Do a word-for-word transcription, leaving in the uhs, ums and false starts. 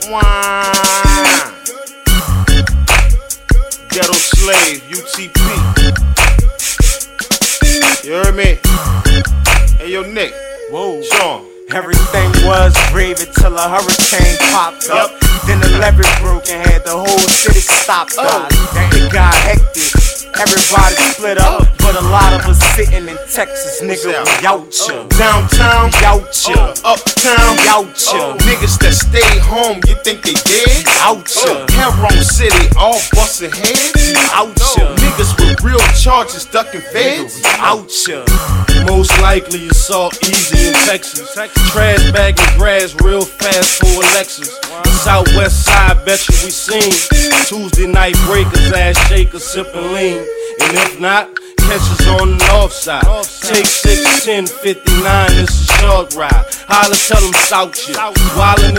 Wine. Ghetto Slave, U T P. You heard me? Hey, yo, Nick. Whoa. Sean. Everything was gravy till a hurricane popped up. Yep. Then the levee broke and had the whole city stopped up. Oh. It got hectic. Everybody split up, but a lot of us sitting in Texas, nigga. We out ya. Downtown, Out ya. uh, uptown, Out ya. niggas that stay home, you think they dead? Out ya. Heron City, all bustin' heads. Out ya. Niggas with real charges ducking feds. Out ya. Most likely you saw Easy in Texas. Trash bagging grass real fast for Alexis. Southwest side, bet you we seen Tuesday night breakers, ass shakers, sipping lean. And if not, catch us on the north side. Take six, ten, fifty-nine, this is short ride. Holla, tell them South shit. Wildin'